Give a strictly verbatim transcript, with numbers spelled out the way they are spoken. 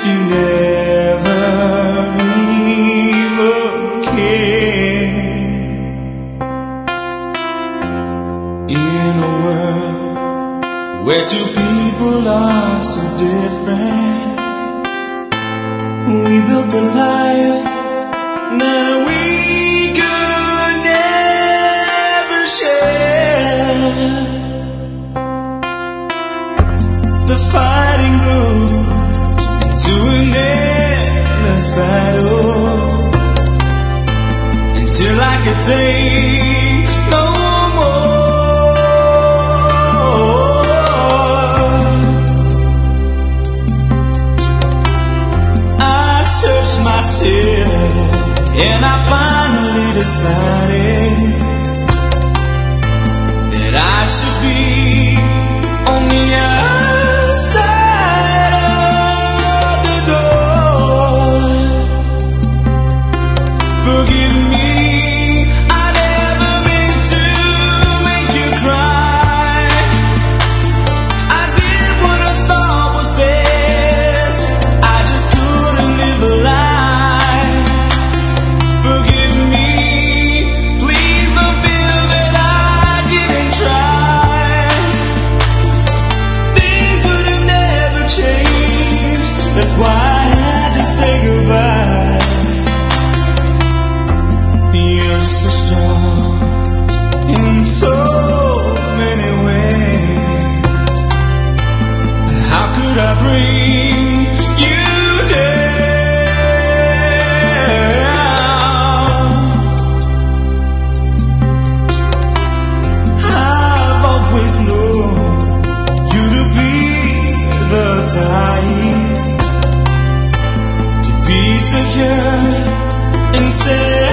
you never even cared. In a world where two people are so different, we built a life that we could never share. The fighting grew to an endless battle until I could take no more. I searched myself and I finally decided that I should be on the outside of the door. Forgive me, I never meant to make you cry. I did what I thought was best, I just couldn't live a lie. Forgive me, please don't feel that I didn't try. Things would have never changed, that's why I had to say goodbye. You're so strong in so many ways. How could I bring you down? I've always known you to be the type to be secure instead